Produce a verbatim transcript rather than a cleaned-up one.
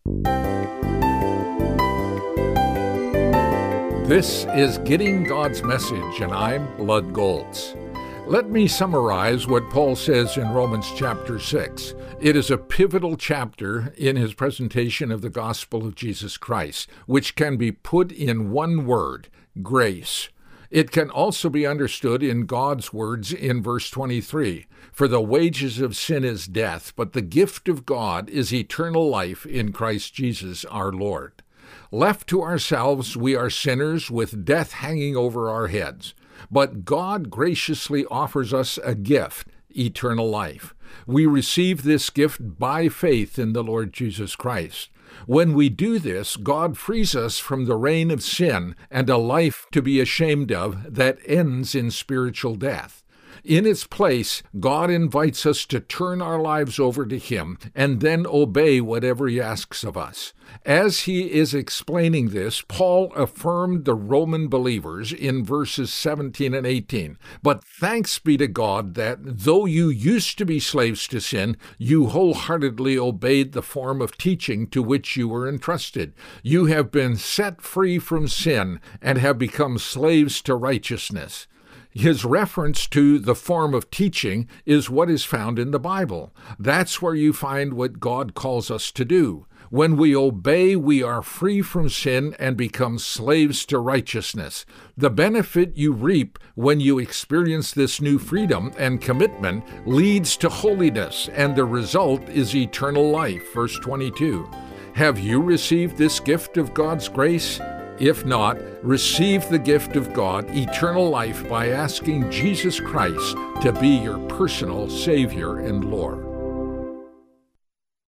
This is Getting God's Message, and I'm Lud Goltz. Let me summarize what Paul says in Romans chapter six. It is a pivotal chapter in his presentation of the gospel of Jesus Christ, which can be put in one word, grace. It can also be understood in God's words in verse twenty-three. For the wages of sin is death, but the gift of God is eternal life in Christ Jesus our Lord. Left to ourselves, we are sinners with death hanging over our heads. But God graciously offers us a gift, eternal life. We receive this gift by faith in the Lord Jesus Christ. When we do this, God frees us from the reign of sin and a life to be ashamed of that ends in spiritual death. In its place, God invites us to turn our lives over to Him and then obey whatever He asks of us. As he is explaining this, Paul affirmed the Roman believers in verses seventeen and eighteen. But thanks be to God that, though you used to be slaves to sin, you wholeheartedly obeyed the form of teaching to which you were entrusted. You have been set free from sin and have become slaves to righteousness. His reference to the form of teaching is what is found in the Bible. That's where you find what God calls us to do. When we obey, we are free from sin and become slaves to righteousness. The benefit you reap when you experience this new freedom and commitment leads to holiness, and the result is eternal life. Verse twenty-two. Have you received this gift of God's grace? If not, receive the gift of God, eternal life, by asking Jesus Christ to be your personal Savior and Lord.